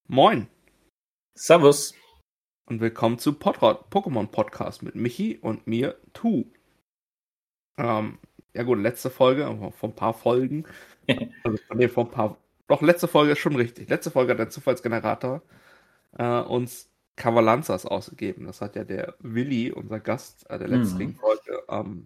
Moin Servus. und willkommen zu Pokémon Podcast mit Michi und mir, Tu. Ja gut, letzte Folge, vor ein paar Folgen, vor ein paar, doch, letzte Folge ist schon richtig. Letzte Folge hat der Zufallsgenerator uns Kavalanzas ausgegeben. Das hat ja der Willi, unser Gast der letzten Folge,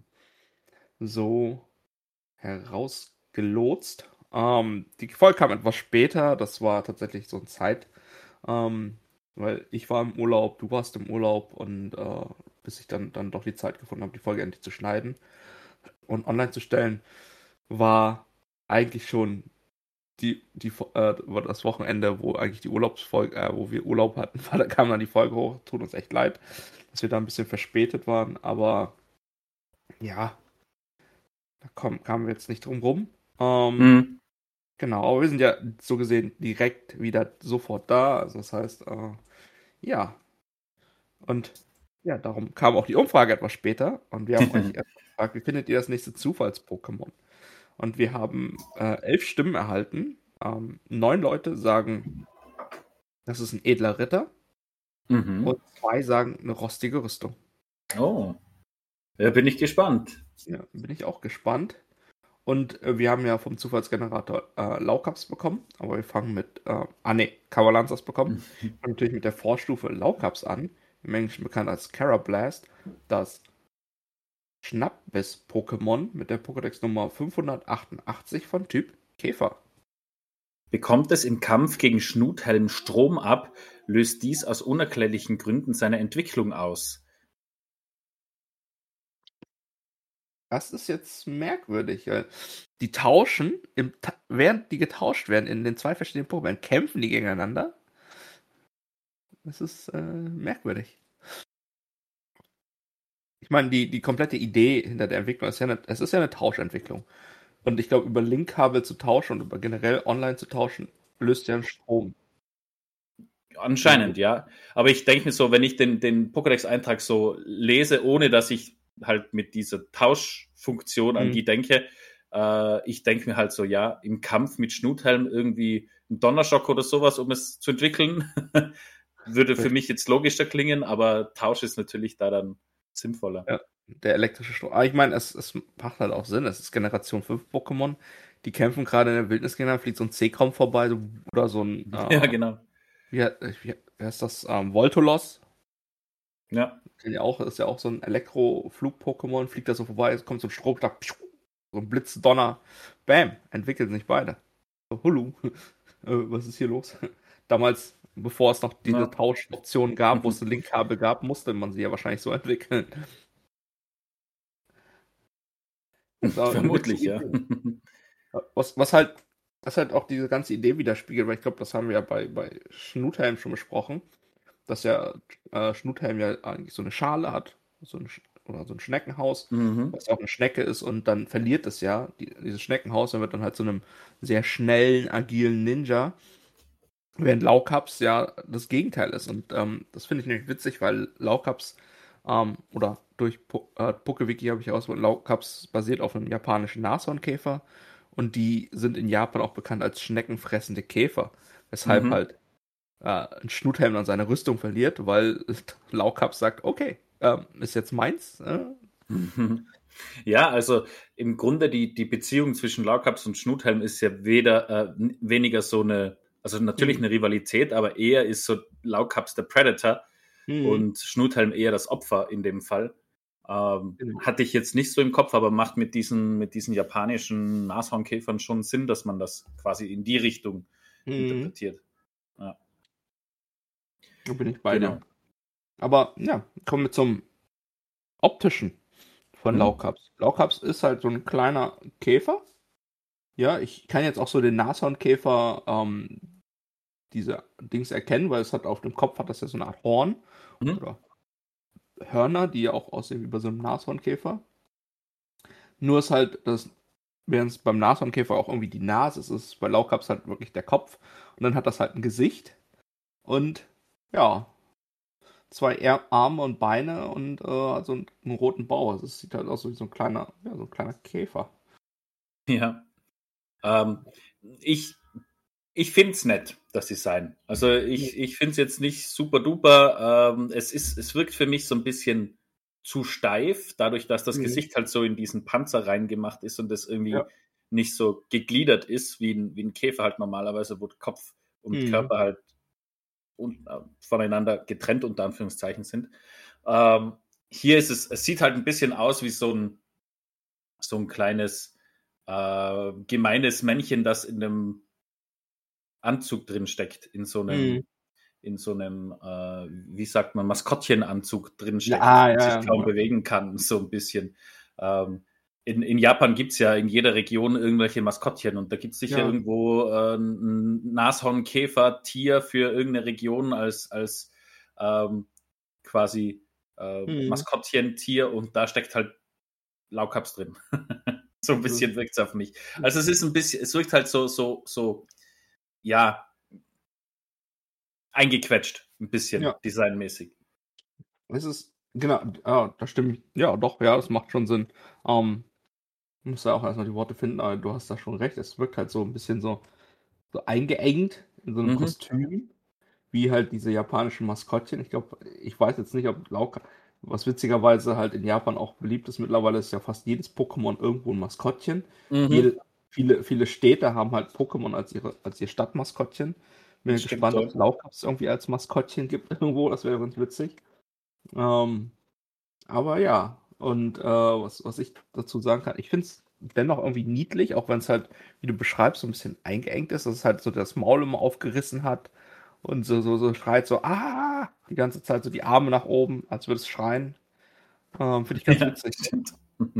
so herausgelotst. Die Folge kam etwas später, das war tatsächlich so ein ähm, weil ich war im Urlaub, du warst im Urlaub und bis ich dann doch die Zeit gefunden habe, die Folge endlich zu schneiden und online zu stellen, war eigentlich schon war das Wochenende, wo eigentlich die Urlaubsfolge, wo wir Urlaub hatten, da kam dann die Folge hoch. Tut uns echt leid, dass wir da ein bisschen verspätet waren, aber ja, kamen wir jetzt nicht drum rum. Genau, aber wir sind ja so gesehen direkt wieder sofort da. Also das heißt, ja, und ja, darum kam auch die Umfrage etwas später. Und wir haben euch gefragt, wie findet ihr das nächste Zufalls-Pokémon? Und wir haben 11 Stimmen erhalten. 9 Leute sagen, das ist ein edler Ritter. Und 2 sagen, eine rostige Rüstung. Oh, da bin ich gespannt. Ja, bin ich auch gespannt. Und wir haben ja vom Zufallsgenerator Laukaps bekommen. Aber wir fangen mit, Kavalanzas bekommen. Und natürlich mit der Vorstufe Laukaps an. Im Englischen bekannt als Carablast. Das Schnappbiss-Pokémon mit der Pokédex-Nummer 588 von Typ Käfer. Bekommt es im Kampf gegen Schnuthelm Strom ab, löst dies aus unerklärlichen Gründen seine Entwicklung aus. Das ist jetzt merkwürdig. Die tauschen, während die getauscht werden in den 2 verschiedenen Pokémon, kämpfen die gegeneinander. Das ist merkwürdig. Ich meine, die komplette Idee hinter der Entwicklung ist es ist ja eine Tauschentwicklung. Und ich glaube, über Linkkabel zu tauschen und über generell online zu tauschen, löst ja einen Strom. Anscheinend, ja. Aber ich denke mir so, wenn ich den Pokédex-Eintrag so lese, ohne dass ich halt mit dieser Tauschfunktion an die denke, ich denke mir halt so, ja, im Kampf mit Schnuthelm irgendwie ein Donnerschock oder sowas, um es zu entwickeln, würde für mich jetzt logischer klingen, aber Tausch ist natürlich da dann sinnvoller. Ja, der elektrische Strom. Aber ich meine, es macht halt auch Sinn. Es ist Generation 5 Pokémon. Die kämpfen gerade in der Wildnis gegeneinander, fliegt so ein Seekrom vorbei oder so ein, Ja, genau. wie heißt das? Voltolos. Ja. Ist ja auch so ein Elektroflug-Pokémon, fliegt da so vorbei, es kommt so ein Stromschlag, so ein Blitzdonner. Bam, entwickeln sich beide. So, Hullu, was ist hier los? Damals, bevor es noch diese Tauschoption gab, wo es ein Linkkabel gab, musste man sie ja wahrscheinlich so entwickeln. Vermutlich, ja. Was halt auch diese ganze Idee widerspiegelt, weil ich glaube, das haben wir ja bei Schnuthelm schon besprochen, dass ja Schnuthelm ja eigentlich so eine Schale hat, oder so ein Schneckenhaus, was ja auch eine Schnecke ist und dann verliert es ja, dieses Schneckenhaus, und wird dann halt zu einem sehr schnellen, agilen Ninja, während Laukaps ja das Gegenteil ist. Und das finde ich nämlich witzig, weil Laukaps, oder durch PokeWiki habe ich herausgefunden, Laukaps basiert auf einem japanischen Nashornkäfer und die sind in Japan auch bekannt als schneckenfressende Käfer, weshalb halt ein Schnuthelm dann seine Rüstung verliert, weil Laukaps sagt, okay, ist jetzt meins. Ja, also im Grunde die Beziehung zwischen Laukaps und Schnuthelm ist ja weniger so eine, also natürlich eine Rivalität, aber eher ist so Laukaps der Predator und Schnuthelm eher das Opfer in dem Fall. Hatte ich jetzt nicht so im Kopf, aber macht mit diesen japanischen Nashornkäfern schon Sinn, dass man das quasi in die Richtung interpretiert. Ja. Da bin ich bei dir. Aber ja, kommen wir zum Optischen von Laukaps. Laukaps ist halt so ein kleiner Käfer. Ja, ich kann jetzt auch so den Nashornkäfer diese Dings erkennen, weil es hat auf dem Kopf hat das ja so eine Art Horn oder Hörner, die ja auch aussehen wie bei so einem Nashornkäfer. Nur ist halt, während es beim Nashornkäfer auch irgendwie die Nase ist, ist es bei Laukaps halt wirklich der Kopf. Und dann hat das halt ein Gesicht und ja, 2 Arme und Beine und so einen roten Bauch. Also es sieht halt aus wie so ein kleiner Käfer. Ja. Ich Ich finde es nett, dass sie sein. Also ich finde es jetzt nicht super duper. Es wirkt für mich so ein bisschen zu steif, dadurch, dass das Gesicht halt so in diesen Panzer reingemacht ist und das irgendwie Ja. nicht so gegliedert ist, wie ein Käfer halt normalerweise, wo Kopf und Körper halt voneinander getrennt unter Anführungszeichen sind. Hier ist es sieht halt ein bisschen aus wie so ein kleines gemeines Männchen, das in einem Anzug drin steckt, in so einem, wie sagt man, Maskottchenanzug drin steckt, und sich kaum bewegen kann, so ein bisschen. In Japan gibt es ja in jeder Region irgendwelche Maskottchen, und da gibt es sicher irgendwo ein Nashornkäfer-Tier für irgendeine Region als quasi Maskottchen-Tier, und da steckt halt Laukaps drin. So ein bisschen wirkt es auf mich. Also es ist ein bisschen, es wirkt halt so, ja, eingequetscht, ein bisschen designmäßig. Es ist, genau, das stimmt. Ja, doch, ja, das macht schon Sinn. Ich muss da auch erstmal die Worte finden, aber du hast da schon recht. Es wirkt halt so ein bisschen so eingeengt in so einem Kostüm, wie halt diese japanischen Maskottchen. Ich weiß jetzt nicht, ob was witzigerweise halt in Japan auch beliebt ist. Mittlerweile ist ja fast jedes Pokémon irgendwo ein Maskottchen. Viele Städte haben halt Pokémon als ihr Stadtmaskottchen. Bin gespannt, ob es Laukaps irgendwie als Maskottchen gibt irgendwo. Das wäre ganz witzig. Aber ja, und was ich dazu sagen kann, ich finde es dennoch irgendwie niedlich, auch wenn es halt, wie du beschreibst, so ein bisschen eingeengt ist, dass es halt so das Maul immer aufgerissen hat und so schreit so, die ganze Zeit so die Arme nach oben, als würde es schreien. Finde ich ganz witzig. Stimmt.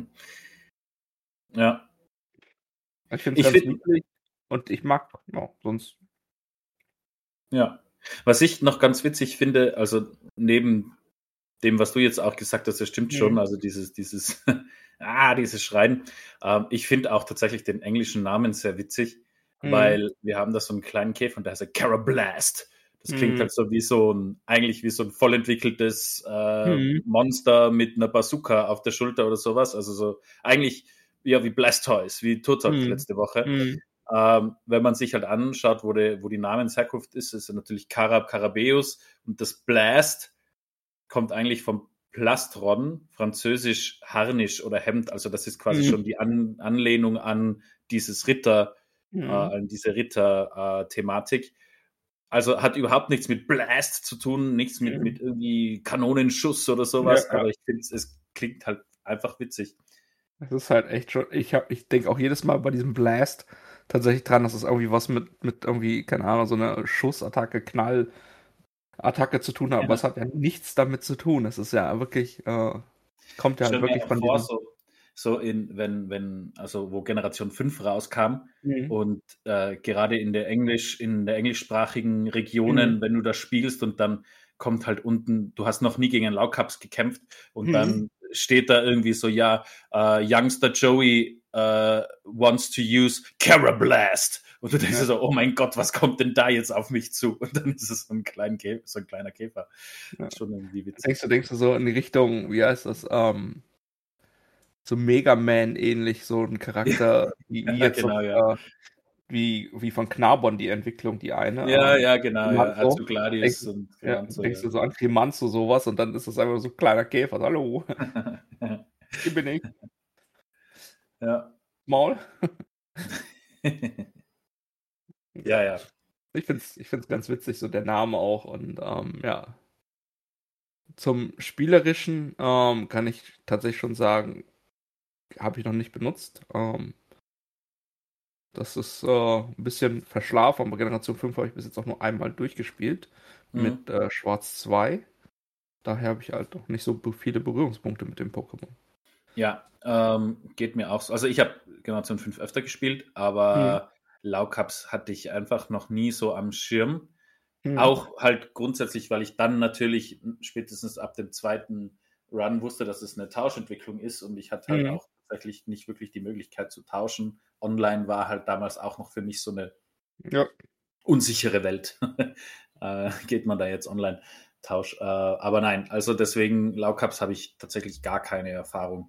Ja. Ich finde es ganz niedlich und ich mag, sonst. Ja. Was ich noch ganz witzig finde, also neben dem, was du jetzt auch gesagt hast, das stimmt schon, also dieses Schreien. Ich finde auch tatsächlich den englischen Namen sehr witzig, weil wir haben da so einen kleinen Käfer und der heißt Carablast. Das klingt halt so eigentlich wie so ein vollentwickeltes Monster mit einer Bazooka auf der Schulter oder sowas. Also so eigentlich wie Blastoise, wie Turzok letzte Woche. Wenn man sich halt anschaut, wo die Namensherkunft ist natürlich Carabeus, und das Blast kommt eigentlich vom Plastron, französisch Harnisch oder Hemd. Also das ist quasi schon die Anlehnung an dieses an diese Ritter-Thematik. Also hat überhaupt nichts mit Blast zu tun, nichts mit irgendwie Kanonenschuss oder sowas, aber ich finde, es klingt halt einfach witzig. Das ist halt echt schon, ich denke auch jedes Mal bei diesem Blast tatsächlich dran, dass es irgendwie was mit irgendwie, keine Ahnung, so einer Schussattacke, Knall-Attacke zu tun hat, aber es hat ja nichts damit zu tun. Es ist ja wirklich, kommt ja halt wirklich von vor, also wo Generation 5 rauskam und gerade in der englischsprachigen Regionen, wenn du das spielst und dann kommt halt unten, du hast noch nie gegen einen Laukaps gekämpft und dann steht da irgendwie so, Youngster Joey wants to use Carablast. Und du denkst so, oh mein Gott, was kommt denn da jetzt auf mich zu? Und dann ist es so ein kleiner Käfer. Ja. Schon irgendwie witzig. Denkst du so in die Richtung, wie heißt das, so Mega Man ähnlich, so ein Charakter, wie jetzt genau, wie von Knarbon die Entwicklung, die eine. Ja, genau, Azugladius und Clemanzo. Denkst du so an Clemanzo sowas und dann ist das einfach so ein kleiner Käfer. Hallo, hier bin ich. Ja. Maul. Ja. Ich find's ganz witzig, so der Name auch. Und ja. Zum Spielerischen kann ich tatsächlich schon sagen, habe ich noch nicht benutzt. Das ist ein bisschen verschlafen, aber Generation 5 habe ich bis jetzt auch nur einmal durchgespielt mit Schwarz 2. Daher habe ich halt noch nicht so viele Berührungspunkte mit dem Pokémon. Ja, geht mir auch so. Also ich habe Generation 5 öfter gespielt, aber Laukaps hatte ich einfach noch nie so am Schirm. Auch halt grundsätzlich, weil ich dann natürlich spätestens ab dem zweiten Run wusste, dass es eine Tauschentwicklung ist, und ich hatte halt auch tatsächlich nicht wirklich die Möglichkeit zu tauschen. Online war halt damals auch noch für mich so eine unsichere Welt. Geht man da jetzt online Tausch? Aber nein, also deswegen Laukaps habe ich tatsächlich gar keine Erfahrung.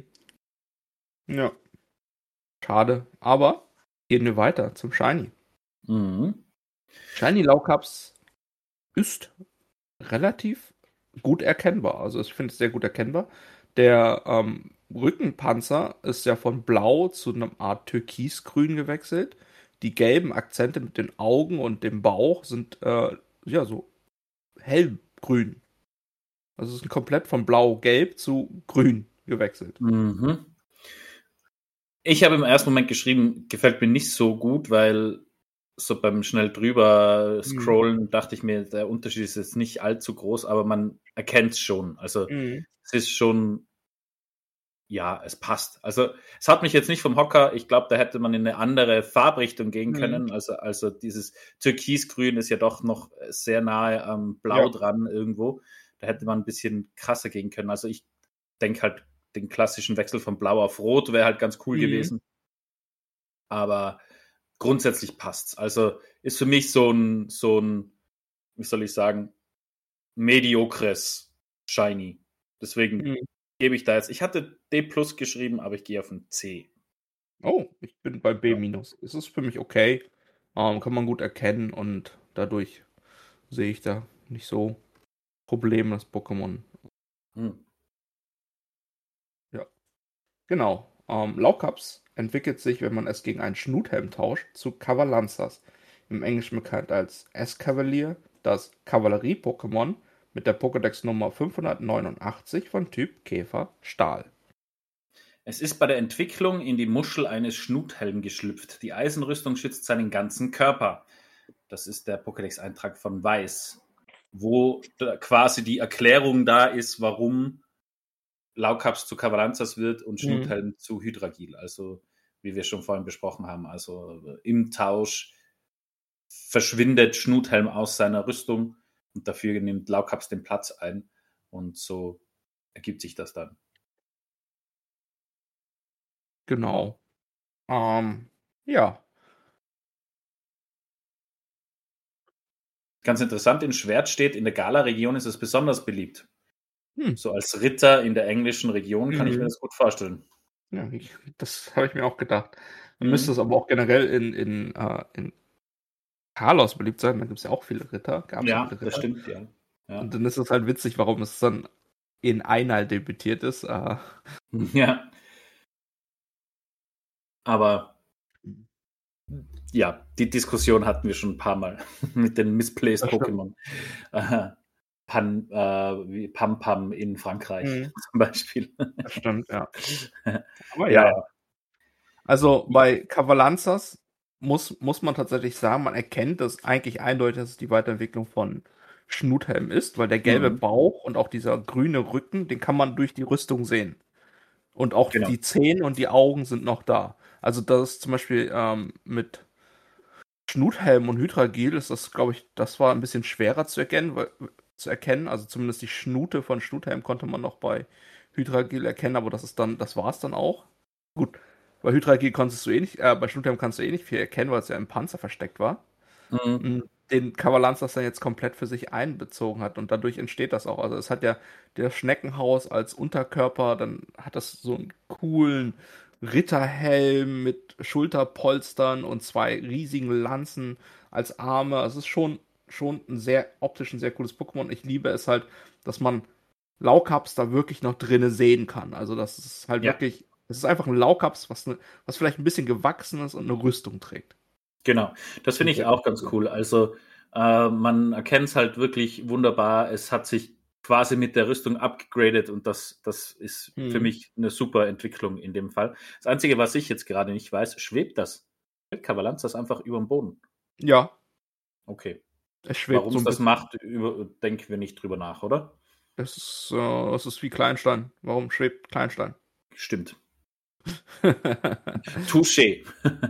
Ja. Schade. Aber gehen wir weiter zum Shiny. Mhm. Shiny Laukaps ist relativ gut erkennbar. Also ich finde es sehr gut erkennbar. Der Rückenpanzer ist ja von blau zu einer Art Türkisgrün gewechselt. Die gelben Akzente mit den Augen und dem Bauch sind ja so hellgrün. Also es ist komplett von blau-gelb zu grün gewechselt. Mhm. Ich habe im ersten Moment geschrieben, gefällt mir nicht so gut, weil so beim schnell drüber Mhm. scrollen dachte ich mir, der Unterschied ist jetzt nicht allzu groß, aber man erkennt es schon. Also Mhm. es ist schon, ja, es passt. Also es hat mich jetzt nicht vom Hocker. Ich glaube, da hätte man in eine andere Farbrichtung gehen Mhm. können. Also dieses Türkisgrün ist ja doch noch sehr nahe am Blau Ja. dran irgendwo. Da hätte man ein bisschen krasser gehen können. Also ich denke halt, den klassischen Wechsel von Blau auf Rot wäre halt ganz cool Mhm. gewesen. Aber grundsätzlich passt's. Also ist für mich so ein, wie soll ich sagen, mediokres Shiny. Deswegen Mhm. gebe ich da jetzt, ich hatte D+ geschrieben, aber ich gehe auf ein C. Oh, ich bin bei B-. Ja. Es ist für mich okay. Kann man gut erkennen und dadurch sehe ich da nicht so Probleme, das Pokémon. Hm. Ja, genau. Laukaps entwickelt sich, wenn man es gegen einen Schnuthelm tauscht, zu Cavalanzas. Im Englischen bekannt als Escavalier, das Kavallerie-Pokémon mit der Pokédex-Nummer 589 von Typ Käfer Stahl. Es ist bei der Entwicklung in die Muschel eines Schnuthelm geschlüpft. Die Eisenrüstung schützt seinen ganzen Körper. Das ist der Pokédex-Eintrag von Weiß, wo quasi die Erklärung da ist, warum Laukaps zu Cavalanzas wird und Mhm. Schnuthelm zu Hydragil. Also, wie wir schon vorhin besprochen haben, also im Tausch verschwindet Schnuthelm aus seiner Rüstung und dafür nimmt Laukaps den Platz ein. Und so ergibt sich das dann. Genau. Genau. Ähm, ja. Ganz interessant, in Schwert steht, in der Gala-Region ist es besonders beliebt. Hm. So als Ritter in der englischen Region kann ich mir Mhm. das gut vorstellen. Ja, das habe ich mir auch gedacht. Dann müsste es Mhm. aber auch generell in Talos beliebt sein. Da gibt es ja auch viele Ritter. Gab es auch Ja, viele das Ritter. stimmt, ja. Und Ja. dann ist es halt witzig, warum es dann in Einheit debütiert ist. Ja, aber ja, die Diskussion hatten wir schon ein paar Mal mit den Misplaced Das stimmt. Pokémon. Wie Pam Pam in Frankreich Mhm, zum Beispiel. das stimmt, ja. Aber Ja, ja. ja. Also bei Cavalanzas muss man tatsächlich sagen, man erkennt das eigentlich eindeutig, dass es die Weiterentwicklung von Schnuthelm ist, weil der gelbe Mhm. Bauch und auch dieser grüne Rücken, den kann man durch die Rüstung sehen. Und auch Genau. die Zähne und die Augen sind noch da. Also das ist zum Beispiel mit Schnuthelm und Hydragil ist das, glaube ich, das war ein bisschen schwerer zu erkennen. Also zumindest die Schnute von Schnuthelm konnte man noch bei Hydragil erkennen, aber das war es dann auch. Gut, bei Hydragil konntest du eh nicht, bei Schnuthelm kannst du eh nicht viel erkennen, weil es ja im Panzer versteckt war. Mhm. Den Kavalanz das dann jetzt komplett für sich einbezogen hat und dadurch entsteht das auch. Also es hat ja der Schneckenhaus als Unterkörper, dann hat das so einen coolen Ritterhelm mit Schulterpolstern und zwei riesigen Lanzen als Arme. Also es ist schon ein sehr optisch ein sehr cooles Pokémon. Ich liebe es halt, dass man Laukaps da wirklich noch drinne sehen kann. Also das ist halt Ja, wirklich, es ist einfach ein Laukaps, was vielleicht ein bisschen gewachsen ist und eine Rüstung trägt. genau. Das finde Und ich sehr gut. auch ganz cool. Also man erkennt es halt wirklich wunderbar. Es hat sich quasi mit der Rüstung upgegradet und das ist für Mhm. mich eine super Entwicklung in dem Fall. Das Einzige, was ich jetzt gerade nicht weiß, schwebt das? Schwebt Kavalanz das einfach über dem Boden? Ja, Okay. es schwebt Warum so es ein das bisschen. macht, denken wir nicht drüber nach, oder? Es ist wie Kleinstein. Warum schwebt Kleinstein? Stimmt. Touché.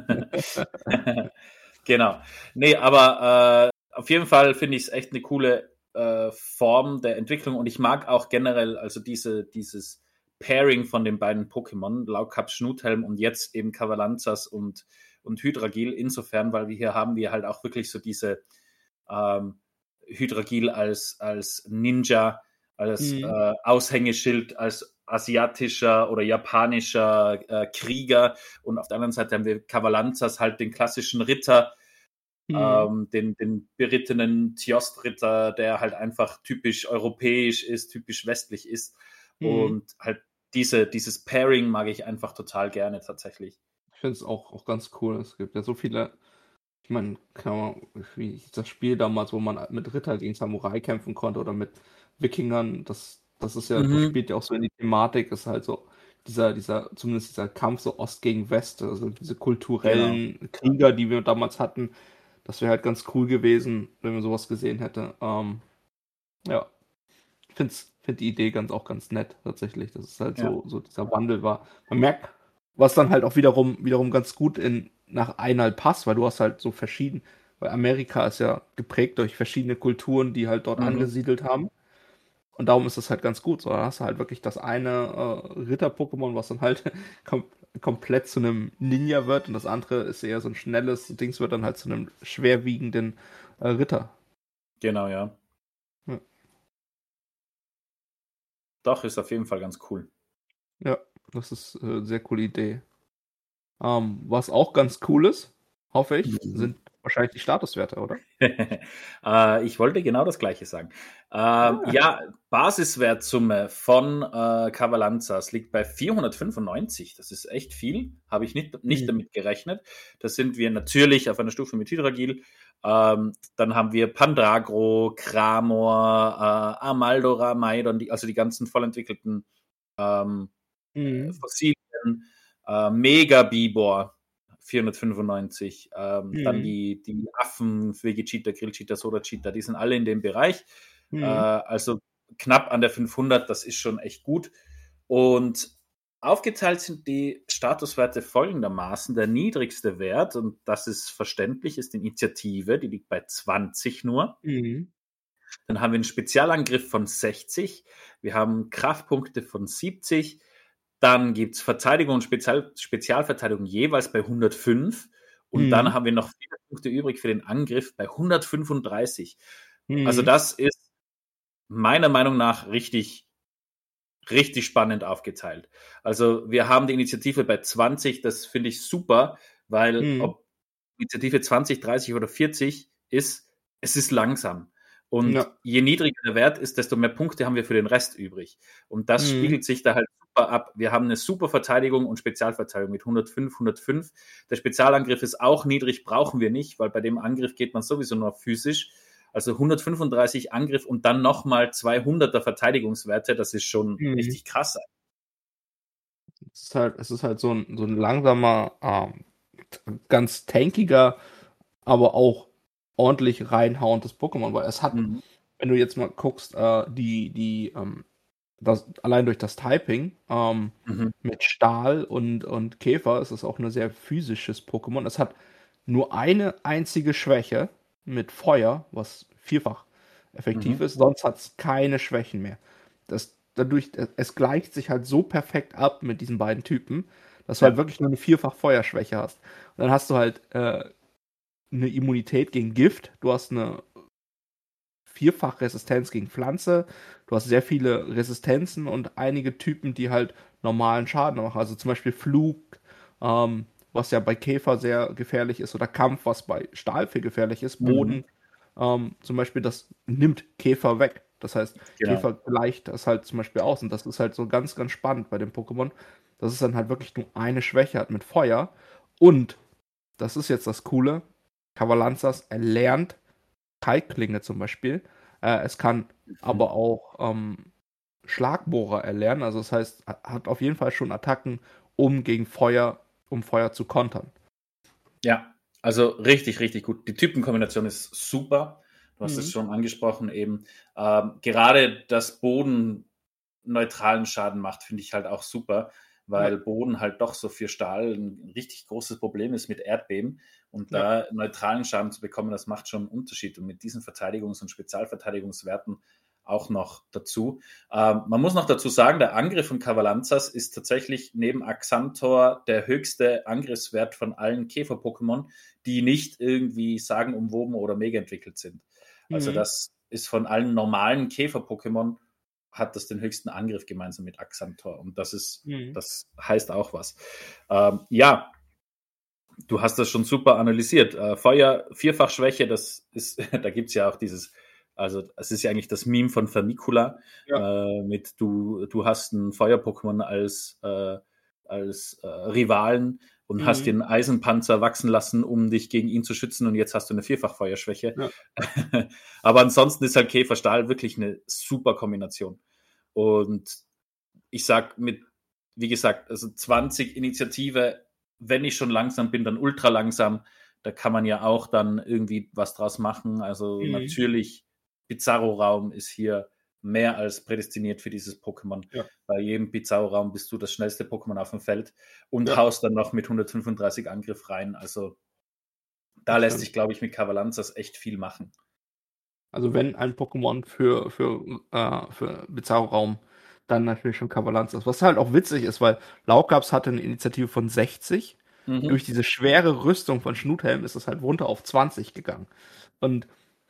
Genau. Nee, aber auf jeden Fall finde ich es echt eine coole Form der Entwicklung und ich mag auch generell, also dieses Pairing von den beiden Pokémon, Laukaps Schnuthelm und jetzt eben Cavalanzas und Hydragil, insofern, weil hier haben wir halt auch wirklich so diese ähm, Hydragil als Ninja, als Mhm. Aushängeschild, als asiatischer oder japanischer Krieger und auf der anderen Seite haben wir Cavalanzas halt den klassischen Ritter den berittenen Tjost-Ritter, der halt einfach typisch europäisch ist, typisch westlich ist. Und halt dieses Pairing mag ich einfach total gerne tatsächlich. Ich finde es auch ganz cool. Es gibt ja so viele, ich meine, wie das Spiel damals, wo man mit Ritter gegen Samurai kämpfen konnte oder mit Wikingern, das ist ja, das spielt ja auch so in die Thematik, ist halt so zumindest dieser Kampf so Ost gegen West, also diese Genau. kulturellen Krieger, die wir damals hatten, das wäre halt ganz cool gewesen, wenn man sowas gesehen hätte. Ja, ich find die Idee auch ganz nett, tatsächlich, dass es halt Ja. so dieser Wandel war. Man merkt, was dann halt auch wiederum ganz gut nach Einheit passt, weil du hast halt so weil Amerika ist ja geprägt durch verschiedene Kulturen, die halt dort angesiedelt haben. Und darum ist das halt ganz gut. So, da hast du halt wirklich das eine Ritter-Pokémon, was dann halt komplett zu einem Ninja wird, und das andere ist eher so ein schnelles Dings, wird dann halt zu einem schwerwiegenden Ritter. Genau, ja. Ja. Doch, ist auf jeden Fall ganz cool. Ja, das ist eine sehr coole Idee. Was auch ganz cool ist, hoffe ich, sind wahrscheinlich die Statuswerte, oder? Ich wollte genau das Gleiche sagen. Ja, Basiswertsumme von Kavalanzas liegt bei 495. Das ist echt viel. Habe ich nicht damit gerechnet. Da sind wir natürlich auf einer Stufe mit Hydragil. Dann haben wir Pandragro, Cramor, Amaldora, Maidon, also die ganzen vollentwickelten Fossilien. Mega Bibor 495. Dann die Affen, Vegeta, Grillcheetah, Soda-Cheetah, die sind alle in dem Bereich. Also knapp an der 500, das ist schon echt gut. Und aufgeteilt sind die Statuswerte folgendermaßen. Der niedrigste Wert, und das ist verständlich, ist die Initiative, die liegt bei 20 nur. Dann haben wir einen Spezialangriff von 60. Wir haben Kraftpunkte von 70. Dann gibt es Verteidigung und Spezialverteidigung jeweils bei 105. Und dann haben wir noch 4 Punkte übrig für den Angriff bei 135. Also das ist meiner Meinung nach richtig, richtig spannend aufgeteilt. Also wir haben die Initiative bei 20, das finde ich super, weil ob Initiative 20, 30 oder 40 ist, es ist langsam. Und je niedriger der Wert ist, desto mehr Punkte haben wir für den Rest übrig. Und das spiegelt sich da halt super ab. Wir haben eine super Verteidigung und Spezialverteidigung mit 105, 105. Der Spezialangriff ist auch niedrig, brauchen wir nicht, weil bei dem Angriff geht man sowieso nur physisch. Also 135 Angriff und dann nochmal 200er Verteidigungswerte, das ist schon richtig krass. Es ist halt so ein langsamer, ganz tankiger, aber auch ordentlich reinhauendes Pokémon, weil es hat, wenn du jetzt mal guckst, allein durch das Typing mit Stahl und Käfer ist es auch ein sehr physisches Pokémon. Es hat nur eine einzige Schwäche mit Feuer, was vielfach effektiv ist, sonst hat es keine Schwächen mehr. Es gleicht sich halt so perfekt ab mit diesen beiden Typen, dass du halt wirklich nur eine vierfach Feuerschwäche hast. Und dann hast du halt eine Immunität gegen Gift, du hast eine vierfach Resistenz gegen Pflanze, du hast sehr viele Resistenzen und einige Typen, die halt normalen Schaden machen. Also zum Beispiel Flug, was ja bei Käfer sehr gefährlich ist, oder Kampf, was bei Stahl viel gefährlich ist, Boden, zum Beispiel, das nimmt Käfer weg. Das heißt, Käfer gleicht das halt zum Beispiel aus. Und das ist halt so ganz, ganz spannend bei dem Pokémon, dass es dann halt wirklich nur eine Schwäche hat mit Feuer. Und, das ist jetzt das Coole, Kavalanzas erlernt Kalkklinge zum Beispiel. Es kann aber auch Schlagbohrer erlernen. Also das heißt, hat auf jeden Fall schon Attacken, um Feuer zu kontern. Ja, also richtig, richtig gut. Die Typenkombination ist super. Du hast es schon angesprochen eben. Gerade das Boden neutralen Schaden macht, finde ich halt auch super, weil Boden halt doch so für Stahl ein richtig großes Problem ist mit Erdbeben. Und da neutralen Schaden zu bekommen, das macht schon einen Unterschied. Und mit diesen Verteidigungs- und Spezialverteidigungswerten auch noch dazu. Man muss noch dazu sagen, der Angriff von Kavalanzas ist tatsächlich neben Axantor der höchste Angriffswert von allen Käfer-Pokémon, die nicht irgendwie sagenumwoben oder mega entwickelt sind. Also das ist von allen normalen Käfer-Pokémon hat das den höchsten Angriff gemeinsam mit Axantor. Und das heißt auch was. Ja, Du hast das schon super analysiert. Feuer, Vierfachschwäche, das ist, da gibt's ja auch dieses, also es ist ja eigentlich das Meme von Vermicula, Ja. mit du hast ein Feuer-Pokémon als Rivalen und hast Mhm. den Eisenpanzer wachsen lassen, um dich gegen ihn zu schützen und jetzt hast du eine Vierfach-Feuerschwäche. Ja. Aber ansonsten ist halt Käfer-Stahl wirklich eine super Kombination. Und ich sag wie gesagt, also 20 Initiative, wenn ich schon langsam bin, dann ultra langsam. Da kann man ja auch dann irgendwie was draus machen. Also Mhm. natürlich, Pizarro-Raum ist hier mehr als prädestiniert für dieses Pokémon. Ja. Bei jedem Pizarro-Raum bist du das schnellste Pokémon auf dem Feld und Ja. haust dann noch mit 135 Angriff rein. Also da Das lässt stimmt. sich, glaube ich, mit Cavalanzas echt viel machen. Also wenn ein Pokémon für Bizarro-Raum, dann natürlich schon Kavalanzas. Was halt auch witzig ist, weil Laukaps hatte eine Initiative von 60. Durch Mhm. diese schwere Rüstung von Schnuthelm ist es halt runter auf 20 gegangen. Und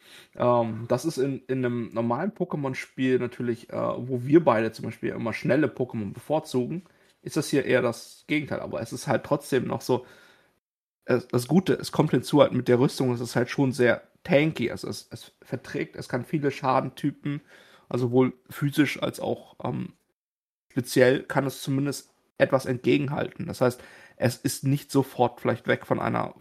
das ist in einem normalen Pokémon-Spiel natürlich, wo wir beide zum Beispiel immer schnelle Pokémon bevorzugen, ist das hier eher das Gegenteil. Aber es ist halt trotzdem noch so, das Gute, es kommt hinzu halt mit der Rüstung, es ist halt schon sehr tanky. Also es verträgt, es kann viele Schadentypen, also sowohl physisch als auch speziell kann es zumindest etwas entgegenhalten. Das heißt, es ist nicht sofort vielleicht weg von einer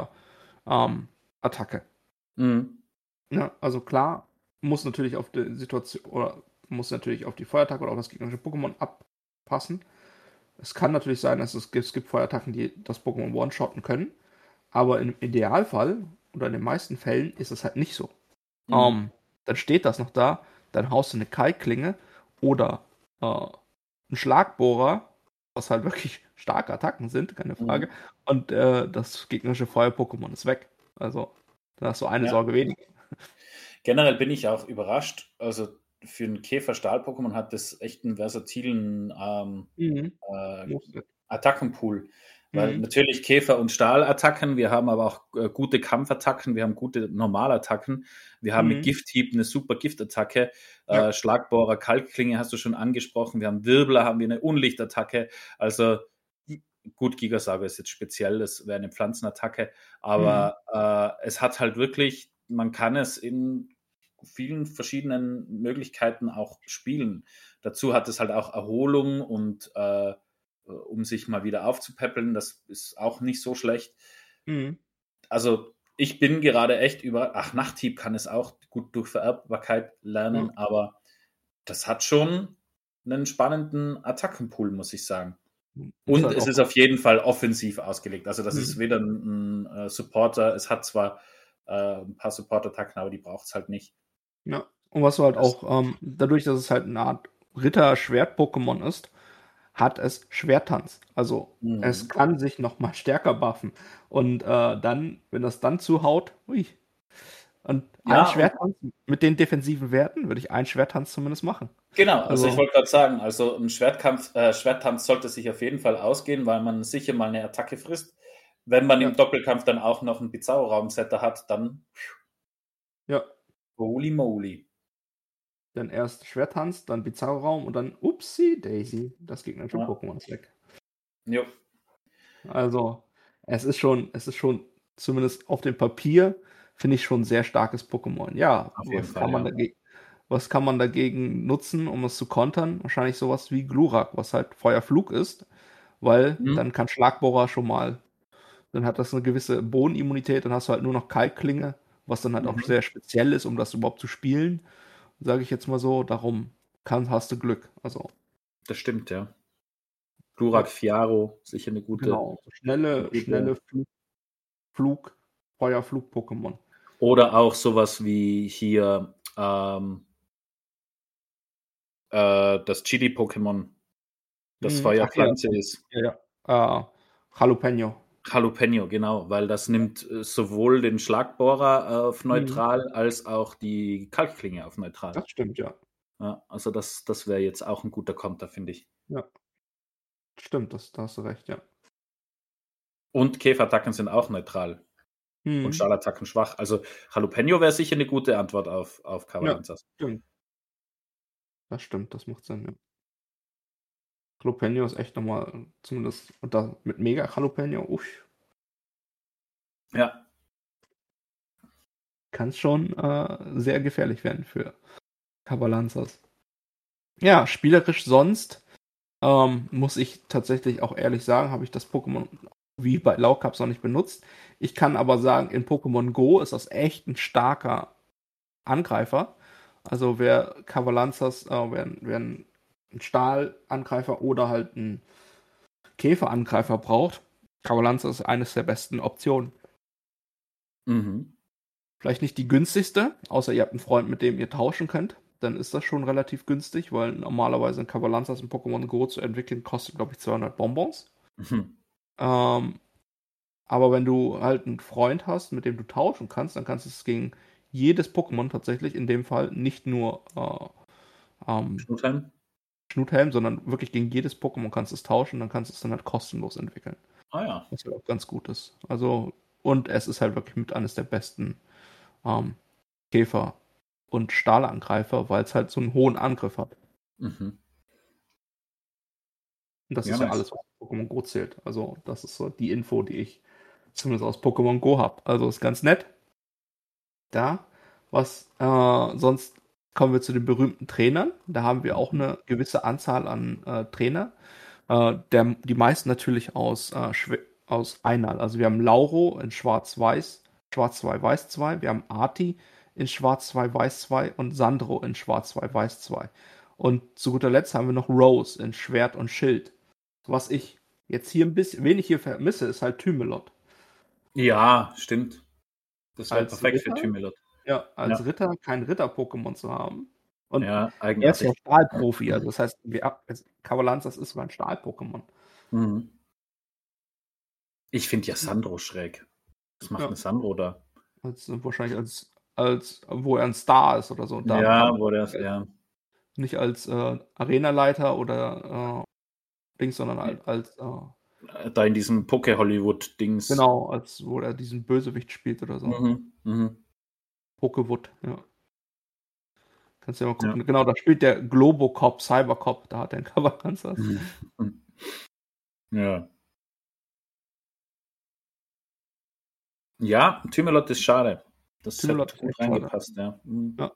Feuer-Attacke. Mhm. Ja, also klar, muss natürlich auf die Situation oder muss natürlich auf die Feuerattacke oder auf das gegnerische Pokémon abpassen. Es kann natürlich sein, dass es gibt Feuerattacken, die das Pokémon one-shotten können, aber im Idealfall oder in den meisten Fällen ist es halt nicht so. Mhm. Dann steht das noch da, dann haust du eine Kalkklinge oder einen Schlagbohrer, was halt wirklich starke Attacken sind, keine Frage, Mhm. und das gegnerische Feuer-Pokémon ist weg. Also, dann hast du eine Ja. Sorge weniger. Generell bin ich auch überrascht. Also für ein Käfer-Stahl-Pokémon hat das echt einen versatilen Mhm. äh, Musste. Attackenpool. Weil Mhm. natürlich Käfer- und Stahlattacken, wir haben aber auch gute Kampfattacken, wir haben gute Normalattacken, wir haben mit Mhm. Gifthieb eine super Giftattacke, Ja. Schlagbohrer, Kalkklinge hast du schon angesprochen, wir haben Wirbler, haben wir eine Unlichtattacke, also gut, Gigasaga ist jetzt speziell, das wäre eine Pflanzenattacke, Mhm. aber es hat halt wirklich, man kann es in vielen verschiedenen Möglichkeiten auch spielen. Dazu hat es halt auch Erholung und um sich mal wieder aufzupäppeln, das ist auch nicht so schlecht. Mhm. Also ich bin gerade echt Nachthieb kann es auch gut durch Vererbbarkeit Ja. lernen, aber das hat schon einen spannenden Attackenpool, muss ich sagen. Ist Und halt es auch. ist auf jeden Fall offensiv ausgelegt. Also das ist Mhm. weder ein Supporter, es hat zwar ein paar Support-Attacken, aber die braucht es halt nicht. Ja. Und was du halt Das, auch, dadurch, dass es halt eine Art Ritter-Schwert-Pokémon ist, hat es Schwerttanz. Also es mhm. kann sich noch mal stärker buffen. Und dann, wenn das dann zuhaut, ui. Und ein Ja, und Schwerttanz mit den defensiven Werten würde ich einen Schwerttanz zumindest machen. genau, also ich Also, wollte gerade sagen, also ein Schwertkampf sollte sich auf jeden Fall ausgehen, weil man sicher mal eine Attacke frisst. Wenn man im ja, Doppelkampf dann auch noch einen Bizarro-Raumsetter hat, dann ja. holy moly. Dann erst Schwerttanz, dann Bizarro-Raum und dann Upsi Daisy. Das gegnerische Ja, Pokémon ist weg. jo, Also, es ist schon, zumindest auf dem Papier, finde ich schon ein sehr starkes Pokémon. Ja, auf jeden Fall, ja. was kann man dagegen nutzen, um es zu kontern? Wahrscheinlich sowas wie Glurak, was halt Feuerflug ist, weil Mhm. dann kann Schlagbohrer schon mal, dann hat das eine gewisse Bodenimmunität, dann hast du halt nur noch Kalkklinge, was dann halt auch Mhm. sehr speziell ist, um das überhaupt zu spielen, sage ich jetzt mal so. Darum hast du Glück. Also, Das stimmt, ja. ja, Glurak Fiaro, sicher eine genau. eine Schnelle gute. Feuerflug-Pokémon. Oder auch sowas wie hier das Chili-Pokémon, das Ach ja, Feuerpflanze ist. ja, ja. Jalapeno. Jalapeno, genau, weil das nimmt sowohl den Schlagbohrer auf Mhm. neutral als auch die Kalkklinge auf neutral. Das stimmt, ja. Ja, also das wäre jetzt auch ein guter Konter, finde ich. Ja, stimmt, da hast du recht, ja. Und Käferattacken sind auch neutral und Mhm. Stahlattacken schwach. Also Jalapeno wäre sicher eine gute Antwort auf Ja, Kavalanzas. stimmt. Das stimmt, das macht Sinn, ja. Jalapeno ist echt nochmal, zumindest und da mit Mega Jalapeno, uff. Ja. Kann schon sehr gefährlich werden für Cabalanzas. Ja, spielerisch sonst muss ich tatsächlich auch ehrlich sagen, habe ich das Pokémon wie bei Laukaps noch nicht benutzt. Ich kann aber sagen, in Pokémon Go ist das echt ein starker Angreifer. Also wer Cavalanzas, wer ein Stahlangreifer oder halt einen Käferangreifer braucht, Cavalanzas ist eines der besten Optionen. Mhm. Vielleicht nicht die günstigste, außer ihr habt einen Freund, mit dem ihr tauschen könnt. Dann ist das schon relativ günstig, weil normalerweise ein Cavalanzas in Pokémon Go zu entwickeln kostet, glaube ich, 200 Bonbons. Mhm. Aber wenn du halt einen Freund hast, mit dem du tauschen kannst, dann kannst du es gegen jedes Pokémon tatsächlich, in dem Fall nicht nur Schnuthelm? Schnuthelm, sondern wirklich gegen jedes Pokémon kannst du es tauschen, dann kannst du es dann halt kostenlos entwickeln. Ah ja. Was halt auch ganz gut ist. Also, und es ist halt wirklich mit eines der besten Käfer- und Stahlangreifer, weil es halt so einen hohen Angriff hat. Mhm. Und das Ja, ist ja nice. alles, was Pokémon Go zählt. Also, das ist so die Info, die ich zumindest aus Pokémon Go habe. Also, ist ganz nett. Da. Was sonst kommen wir zu den berühmten Trainern. Da haben wir auch eine gewisse Anzahl an Trainer. Die meisten natürlich aus Einal. Also wir haben Lauro in Schwarz-Weiß, Schwarz 2, Weiß 2. Wir haben Arti in Schwarz 2, Weiß 2 und Sandro in Schwarz 2, Weiß 2. Und zu guter Letzt haben wir noch Rose in Schwert und Schild. Was ich jetzt hier ein bisschen wenig hier vermisse, ist halt Thymelot. Ja, stimmt. Das wäre Als perfekt für Ritter, Thymelot. ja, als Ja. Ritter kein Ritter-Pokémon zu haben. Und Ja, er ist ja eigenartig. Stahlprofi, also das heißt, Kavalanz, das ist sogar ein Stahl-Pokémon. Mhm. Ich finde ja Sandro schräg. Was macht Ja, eine Sandro da? wahrscheinlich als wo er ein Star ist oder so. Und damit Ja, haben wo der, wir ja. nicht als Arenaleiter oder Dings, sondern als Da in diesem Poké-Hollywood-Dings. genau, als wo er diesen Bösewicht spielt oder so. Mhm. Mhm. Pokewood, ja. Kannst du ja mal Ja. gucken. Genau, da spielt der Globocop, Cybercop, da hat er einen Kavalanzas. Mhm. Ja. Ja, Thymelot ist schade. Das Thymelot hätte ist gut echt schade. reingepasst, ja. Mhm. Ja.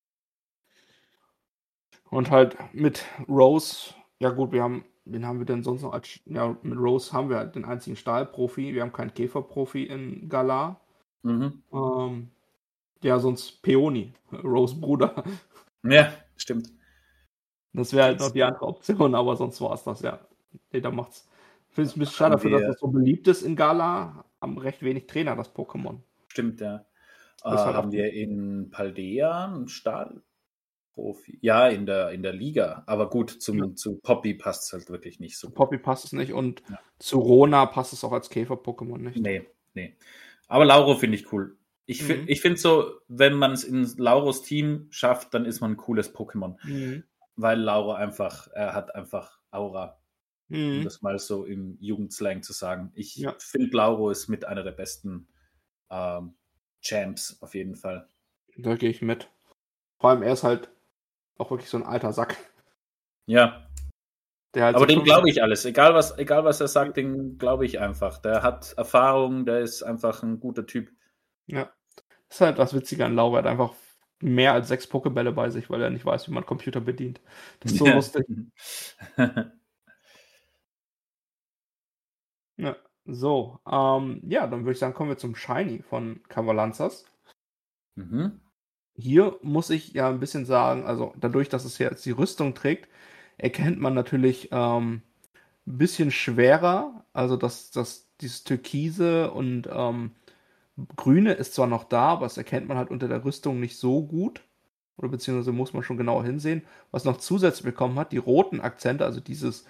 Und halt mit Rose, ja gut, wen haben wir denn sonst noch ja, mit Rose haben wir halt den einzigen Stahlprofi, wir haben keinen Käferprofi in Galar. Mhm. Ja, sonst Peony, Rose Bruder. Ja, stimmt. Das wäre halt noch Jetzt die andere Option, aber sonst war es das, ja. Nee, da macht's. Ich finde es ein bisschen schade haben dafür, dass wir, das so beliebt ist in Galar. Haben recht wenig Trainer, das Pokémon. stimmt, ja. Das ist halt auch Haben wir in Paldea einen Stahlprofi? Ja, in der Liga. Aber gut, ja, zu Poppy passt es halt wirklich nicht so zu gut. Poppy passt es nicht und Ja. zu Rona passt es auch als Käfer-Pokémon nicht. Nee. Aber Lauro finde ich cool. Ich Mhm. finde so, wenn man es in Lauros Team schafft, dann ist man ein cooles Pokémon. Mhm. Weil Lauro er hat einfach Aura. Um Mhm. das mal so im Jugendslang zu sagen. Ich Ja, finde, Lauro ist mit einer der besten Champs auf jeden Fall. da gehe ich mit. Vor allem, er ist halt auch wirklich so ein alter Sack. Ja, Der halt aber so dem 50. glaube ich alles. Egal was er sagt, dem glaube ich einfach. Der hat Erfahrung, der ist einfach ein guter Typ. Ja. Ist halt das Witzige an Lau, er hat einfach mehr als 6 Pokebälle bei sich, weil er nicht weiß, wie man Computer bedient. Das ist so lustig. Ja. So, ja, dann würde ich sagen, kommen wir zum Shiny von Cavalanzas. Mhm. Hier muss ich ja ein bisschen sagen, also dadurch, dass es jetzt die Rüstung trägt, erkennt man natürlich ein bisschen schwerer, also dieses Türkise und Grüne ist zwar noch da, aber das erkennt man halt unter der Rüstung nicht so gut. Oder beziehungsweise muss man schon genauer hinsehen. Was noch zusätzlich bekommen hat, die roten Akzente, also dieses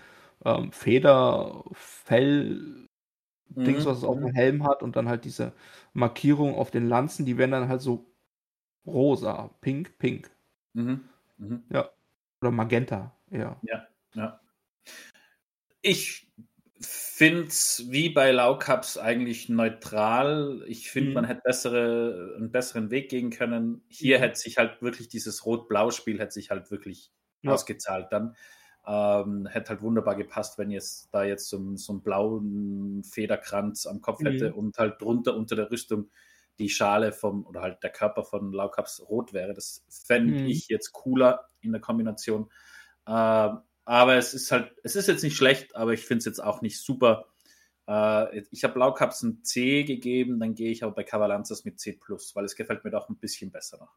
Fell-Dings, was es auf dem Helm hat, und dann halt diese Markierung auf den Lanzen, die werden dann halt so rosa, pink. Mhm. Mhm. Ja. Oder magenta, ja. Ja. Ich finde es wie bei Laukaps eigentlich neutral. Ich finde, man hätte einen besseren Weg gehen können. Hier hätte sich halt wirklich dieses Rot-Blau-Spiel hätte sich halt wirklich Ja. ausgezahlt dann. Hätte halt wunderbar gepasst, wenn jetzt da jetzt so einen blauen Federkranz am Kopf hätte und halt drunter unter der Rüstung die Schale oder halt der Körper von Laukaps rot wäre. Das fände ich jetzt cooler in der Kombination. Aber es ist jetzt nicht schlecht, aber ich finde es jetzt auch nicht super. Ich habe Laukaps ein C gegeben, dann gehe ich aber bei Kavalanzas mit C+, weil es gefällt mir doch ein bisschen besser noch.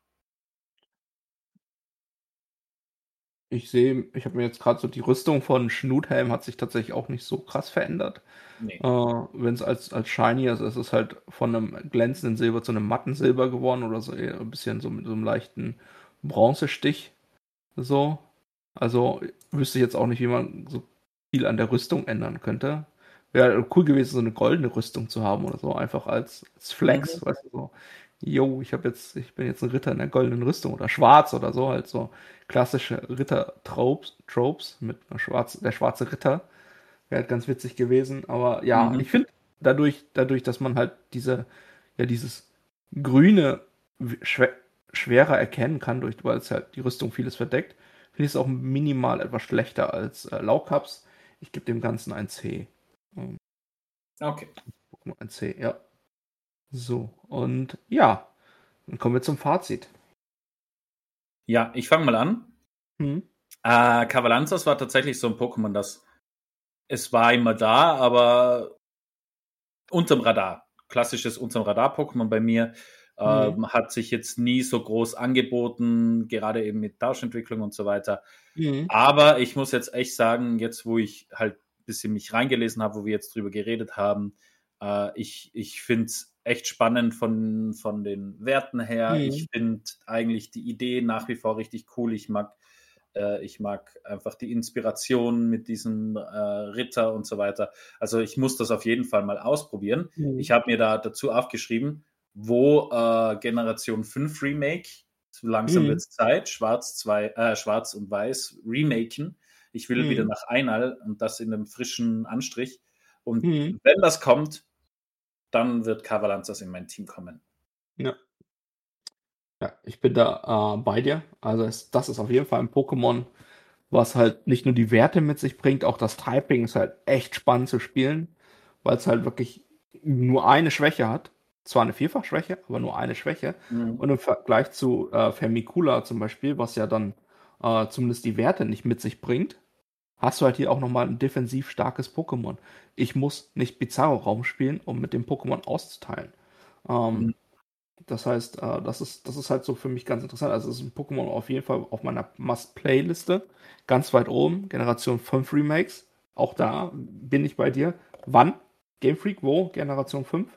Ich habe mir jetzt gerade so die Rüstung von Schnuthelm hat sich tatsächlich auch nicht so krass verändert. Nee. Wenn es als Shiny ist, ist es halt von einem glänzenden Silber zu einem matten Silber geworden oder so eher ein bisschen so mit so einem leichten Bronzestich. So. Also wüsste ich jetzt auch nicht, wie man so viel an der Rüstung ändern könnte. Wäre cool gewesen, so eine goldene Rüstung zu haben oder so, einfach als Flex, weißt du, so. Jo, ich bin jetzt ein Ritter in der goldenen Rüstung oder schwarz oder so, halt so klassische Ritter-Tropes mit der schwarze Ritter. Wäre halt ganz witzig gewesen. Aber ja, ich finde dadurch, dass man halt dieses Grüne schwerer erkennen kann, weil es halt die Rüstung vieles verdeckt, finde ich es auch minimal etwas schlechter als Laukaps. Ich gebe dem Ganzen ein C. Okay. Nur ein C, ja. So, und ja, dann kommen wir zum Fazit. Ja, ich fange mal an. Kavalanzas war tatsächlich so ein Pokémon, es war immer da, aber unterm Radar. Klassisches unterm Radar-Pokémon bei mir. Hat sich jetzt nie so groß angeboten, gerade eben mit Tauschentwicklung und so weiter. Aber ich muss jetzt echt sagen, jetzt wo ich halt ein bisschen mich reingelesen habe, wo wir jetzt drüber geredet haben, ich finde es echt spannend von den Werten her. Ich finde eigentlich die Idee nach wie vor richtig cool. Ich mag einfach die Inspiration mit diesem Ritter und so weiter. Also ich muss das auf jeden Fall mal ausprobieren. Ich habe mir da dazu aufgeschrieben, wo Generation 5 Remake, so langsam wird es Zeit, Schwarz und Weiß remaken. Ich will wieder nach Einal und das in einem frischen Anstrich. Und wenn das kommt, dann wird Kavalanzas in mein Team kommen. Ja. Ja, ich bin da bei dir. Also das ist auf jeden Fall ein Pokémon, was halt nicht nur die Werte mit sich bringt, auch das Typing ist halt echt spannend zu spielen, weil es halt wirklich nur eine Schwäche hat. Zwar eine Vierfachschwäche, aber nur eine Schwäche. Und im Vergleich zu Fermicula zum Beispiel, was ja dann zumindest die Werte nicht mit sich bringt, hast du halt hier auch nochmal ein defensiv starkes Pokémon. Ich muss nicht Bizarro-Raum spielen, um mit dem Pokémon auszuteilen. Das heißt, das ist halt so für mich ganz interessant. Also es ist ein Pokémon auf jeden Fall auf meiner Must-Play-Liste. Ganz weit oben, Generation 5 Remakes. Auch da bin ich bei dir. Wann? Game Freak, wo? Generation 5?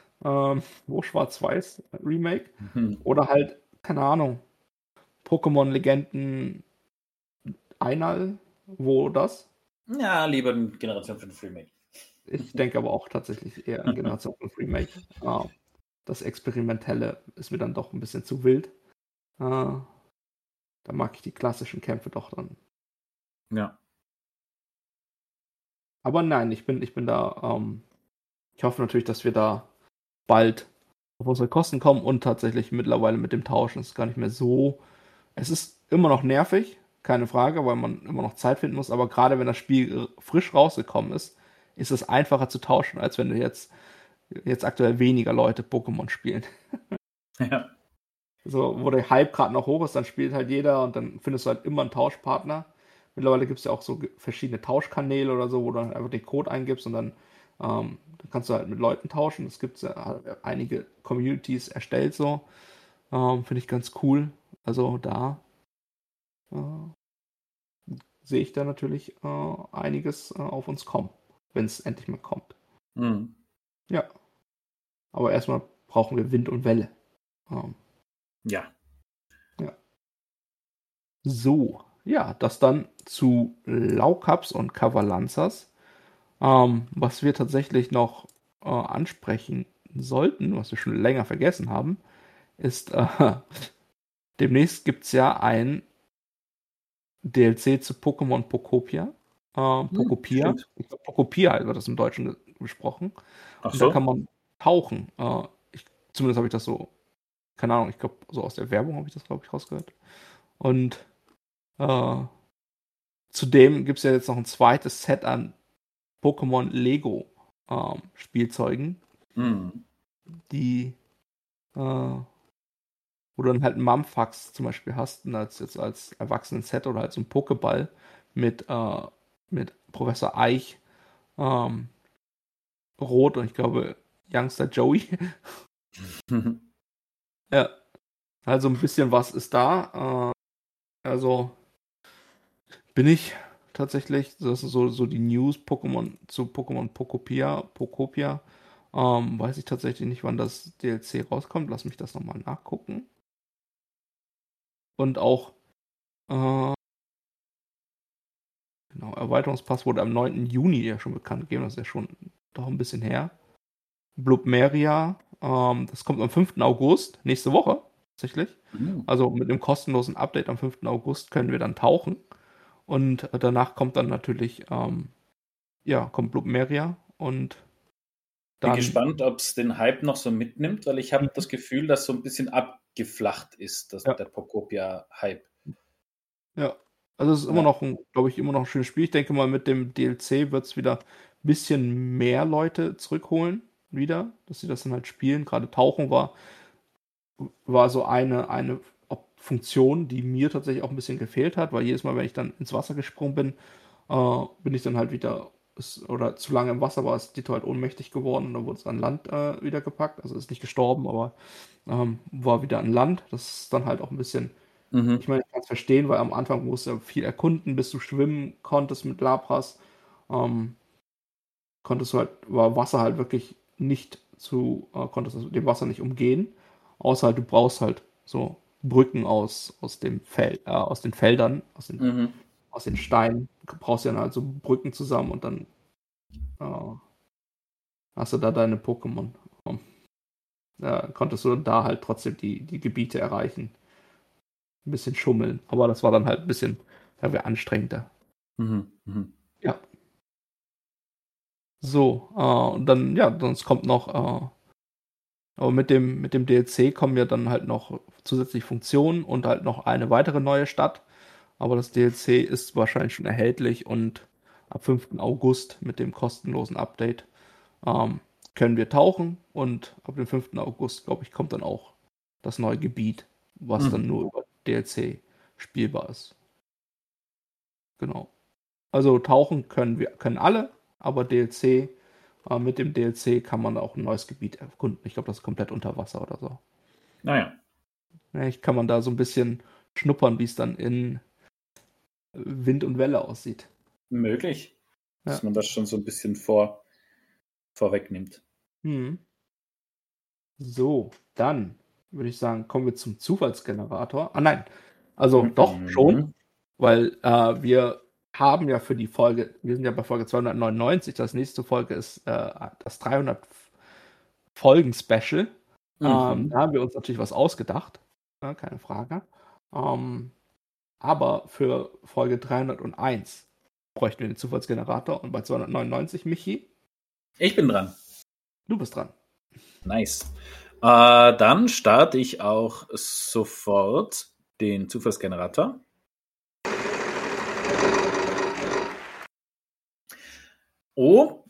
Wo Schwarz-Weiß Remake? Oder halt, keine Ahnung, Pokémon Legenden Einal? Wo das? Ja, lieber ein Generation 5 Remake. Ich denke aber auch tatsächlich eher an Generation 5 Remake. Das Experimentelle ist mir dann doch ein bisschen zu wild. Da mag ich die klassischen Kämpfe doch dann. Ja. Aber nein, ich bin da. Ich hoffe natürlich, dass wir da bald auf unsere Kosten kommen und tatsächlich mittlerweile mit dem Tauschen ist gar nicht mehr so. Es ist immer noch nervig, keine Frage, weil man immer noch Zeit finden muss. Aber gerade wenn das Spiel frisch rausgekommen ist, ist es einfacher zu tauschen, als wenn du jetzt aktuell weniger Leute Pokémon spielen. Ja. So, wo der Hype gerade noch hoch ist, dann spielt halt jeder und dann findest du halt immer einen Tauschpartner. Mittlerweile gibt es ja auch so verschiedene Tauschkanäle oder so, wo du dann einfach den Code eingibst und dann kannst du halt mit Leuten tauschen. Es gibt ja einige Communities erstellt so. Finde ich ganz cool. Also da sehe ich da natürlich einiges auf uns kommen, wenn es endlich mal kommt. Ja. Aber erstmal brauchen wir Wind und Welle. Ja. So, ja, das dann zu Laukaps und Kavalanzas. Was wir tatsächlich noch ansprechen sollten, was wir schon länger vergessen haben, ist, demnächst gibt es ja ein DLC zu Pokémon Pokopia. Pokopia. Ich glaube, Pokopia wird das im Deutschen gesprochen. Ach Und so. da kann man tauchen. Zumindest habe ich das so, keine Ahnung, ich glaube, so aus der Werbung habe ich das, glaube ich, rausgehört. Und Zudem gibt es ja jetzt noch ein zweites Set an Pokémon Lego Spielzeugen, die wo du dann halt einen Mumfax zum Beispiel hast, als Erwachsenen-Set oder halt so ein Pokéball mit Professor Eich, Rot und ich glaube Youngster Joey. Ja, also ein bisschen was ist da. Also bin ich tatsächlich, das ist so die News zu Pokémon Pokopia. Weiß ich tatsächlich nicht, wann das DLC rauskommt. Lass mich das nochmal nachgucken. Und auch genau, Erweiterungspass wurde am 9. Juni ja schon bekannt gegeben. Das ist ja schon doch ein bisschen her. Blubmeria, das kommt am 5. August, nächste Woche tatsächlich. Also mit einem kostenlosen Update am 5. August können wir dann tauchen. Und danach kommt dann natürlich, kommt Blubmeria und dann. Bin gespannt, ob es den Hype noch so mitnimmt, weil ich habe das Gefühl, dass so ein bisschen abgeflacht ist, der Pokopia-Hype. Ja, also es ist immer noch glaube ich, immer noch ein schönes Spiel. Ich denke mal, mit dem DLC wird es wieder ein bisschen mehr Leute zurückholen, wieder, dass sie das dann halt spielen. Gerade Tauchen war so eine Funktion, die mir tatsächlich auch ein bisschen gefehlt hat, weil jedes Mal, wenn ich dann ins Wasser gesprungen bin, bin ich dann halt wieder oder zu lange im Wasser war, ist Ditto halt ohnmächtig geworden und dann wurde es an Land wieder gepackt. Also ist nicht gestorben, aber war wieder an Land. Das ist dann halt auch ein bisschen, ich meine, ich kann es verstehen, weil am Anfang musst du viel erkunden, bis du schwimmen konntest mit Lapras. War Wasser halt wirklich nicht konntest du dem Wasser nicht umgehen. Außer halt, du brauchst halt so Brücken aus den Feldern, aus den Steinen. Du brauchst ja dann halt so Brücken zusammen und dann hast du da deine Pokémon. Konntest du da halt trotzdem die Gebiete erreichen. Ein bisschen schummeln. Aber das war dann halt ein bisschen anstrengender. Ja. So, und dann, sonst kommt noch, aber mit dem DLC kommen ja dann halt noch zusätzlich Funktionen und halt noch eine weitere neue Stadt. Aber das DLC ist wahrscheinlich schon erhältlich und ab 5. August mit dem kostenlosen Update können wir tauchen und ab dem 5. August, glaube ich, kommt dann auch das neue Gebiet, was dann nur über DLC spielbar ist. Genau. Also tauchen können alle, aber mit dem DLC kann man auch ein neues Gebiet erkunden. Ich glaube, das ist komplett unter Wasser oder so. Naja. Vielleicht kann man da so ein bisschen schnuppern, wie es dann in Wind und Welle aussieht. Möglich, dass man das schon so ein bisschen vorwegnimmt. So, dann würde ich sagen, kommen wir zum Zufallsgenerator. Nein, also doch schon, weil wir haben ja für die Folge, wir sind ja bei Folge 299, das nächste Folge ist das 300 Folgen-Special. Da haben wir uns natürlich was ausgedacht, keine Frage. Aber für Folge 301 bräuchten wir den Zufallsgenerator und bei 299, Michi? Ich bin dran. Du bist dran. Nice. Dann starte ich auch sofort den Zufallsgenerator. Oh.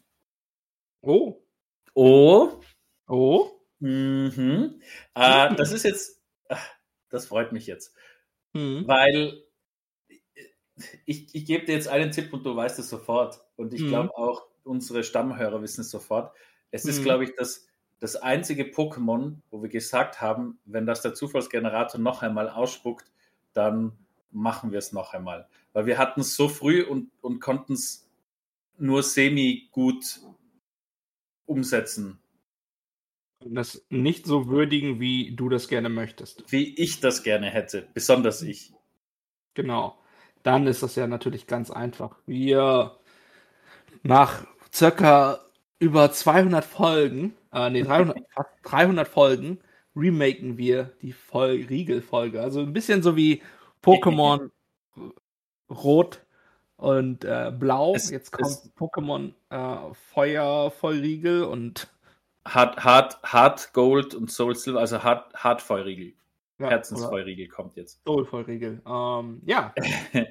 Das ist jetzt, das freut mich jetzt, weil ich gebe dir jetzt einen Tipp und du weißt es sofort. Und ich glaube auch, unsere Stammhörer wissen es sofort. Es ist, glaube ich, das einzige Pokémon, wo wir gesagt haben, wenn das der Zufallsgenerator noch einmal ausspuckt, dann machen wir es noch einmal. Weil wir hatten es so früh und konnten es nur semi-gut umsetzen. Das nicht so würdigen, wie du das gerne möchtest. Wie ich das gerne hätte, besonders ich. Genau. Dann ist das ja natürlich ganz einfach. Wir nach circa über 200 Folgen, 300 Folgen, remaken wir die Riegel-Folge. Also ein bisschen so wie Pokémon Rot und Blau. Jetzt kommt Pokémon Feuer Vollriegel und Hard Gold und Soul Silver, also Hard Feuerriegel. Ja, Herzensfeuerriegel kommt jetzt. Soul Vollriegel. Ja.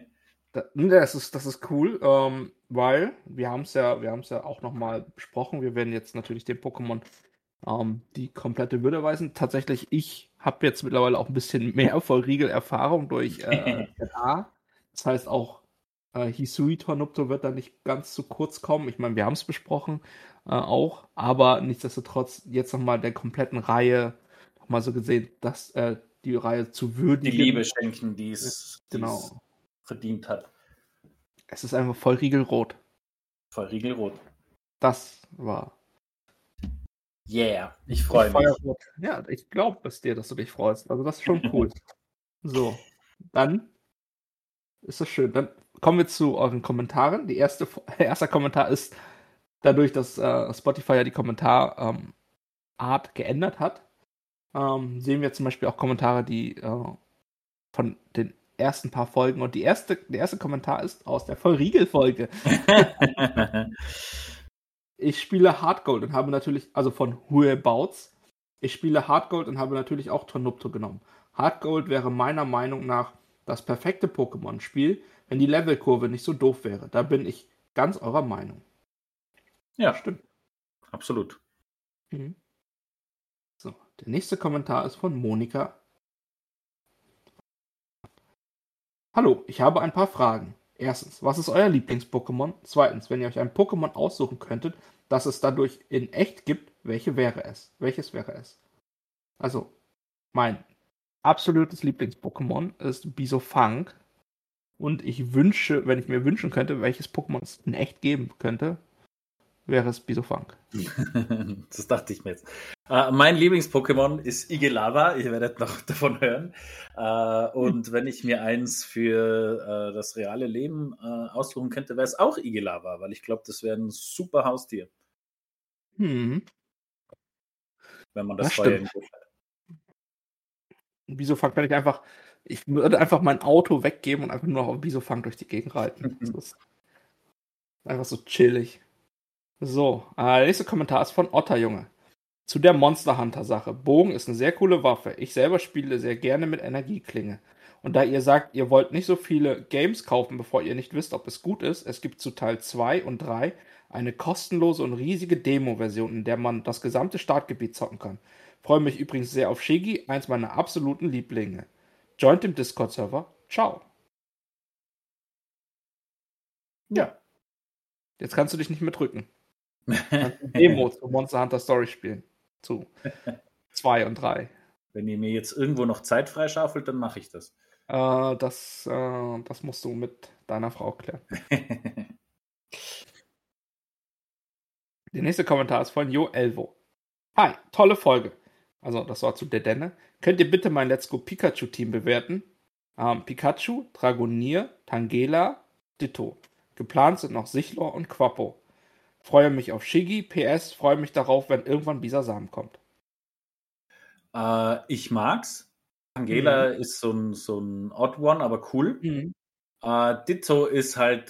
Das ist cool, weil wir haben es ja auch nochmal besprochen. Wir werden jetzt natürlich dem Pokémon die komplette Würde weisen. Tatsächlich, ich habe jetzt mittlerweile auch ein bisschen mehr Vollriegel-Erfahrung durch ZA. Das heißt auch, Hisui Tornupto wird da nicht ganz zu kurz kommen. Ich meine, wir haben es besprochen auch, aber nichtsdestotrotz jetzt nochmal der kompletten Reihe nochmal so gesehen, dass die Reihe zu Die würdigen. Liebe schenken, die es Genau. verdient hat. Es ist einfach voll Riegelrot. Voll Riegelrot. Das war. Yeah, ich freue mich. Feuerrot. Ja, ich glaube es dir, dass du dich freust. Also das ist schon cool. So, dann ist das schön. Dann kommen wir zu euren Kommentaren. Erster Kommentar ist dadurch, dass Spotify ja die Kommentarart geändert hat. Sehen wir zum Beispiel auch Kommentare, die von den ersten paar Folgen, und der erste Kommentar ist aus der Vollriegel-Folge. Ich spiele Hardgold und habe natürlich, also von Huebouts, ich spiele Hardgold und habe natürlich auch Tornupto genommen. Hardgold wäre meiner Meinung nach das perfekte Pokémon-Spiel, wenn die Levelkurve nicht so doof wäre. Da bin ich ganz eurer Meinung. Ja, stimmt. Absolut. Mhm. So, der nächste Kommentar ist von Monika. Hallo, ich habe ein paar Fragen. Erstens, was ist euer Lieblings-Pokémon? Zweitens, wenn ihr euch ein Pokémon aussuchen könntet, das es dadurch in echt gibt, welches wäre es? Also, mein absolutes Lieblings-Pokémon ist Bisofunk. Und ich wünsche, wenn ich mir wünschen könnte, welches Pokémon es in echt geben könnte, wäre es Bisofunk. Das dachte ich mir jetzt. Mein Lieblings-Pokémon ist Igelava. Ihr werdet noch davon hören. Und wenn ich mir eins für das reale Leben aussuchen könnte, wäre es auch Igelava, weil ich glaube, das wäre ein super Haustier. Wenn man das Feuer im Griff hat. Bisofunk kann ich würde einfach mein Auto weggeben und einfach nur noch auf Bisofunk durch die Gegend reiten. Das ist einfach so chillig. So, der nächste Kommentar ist von Otterjunge. Zu der Monster Hunter Sache. Bogen ist eine sehr coole Waffe. Ich selber spiele sehr gerne mit Energieklinge. Und da ihr sagt, ihr wollt nicht so viele Games kaufen, bevor ihr nicht wisst, ob es gut ist, es gibt zu Teil 2 und 3 eine kostenlose und riesige Demo-Version, in der man das gesamte Startgebiet zocken kann. Freue mich übrigens sehr auf Shigi, eins meiner absoluten Lieblinge. Joint im Discord-Server. Ciao. Ja. Jetzt kannst du dich nicht mehr drücken. Demo zu Monster Hunter Story spielen. Zu 2 und 3. Wenn ihr mir jetzt irgendwo noch Zeit freischaufelt, dann mache ich das. Das musst du mit deiner Frau klären. Der nächste Kommentar ist von Jo Elvo. Hi, tolle Folge. Also, das war zu Dedenne. Könnt ihr bitte mein Let's Go Pikachu Team bewerten? Pikachu, Dragonier, Tangela, Ditto. Geplant sind noch Sichlor und Quappo. Freue mich auf Shigi. PS, freue mich darauf, wenn irgendwann Bisasam kommt. Ich mag's. Tangela ist so ein Odd One, aber cool. Ditto ist halt,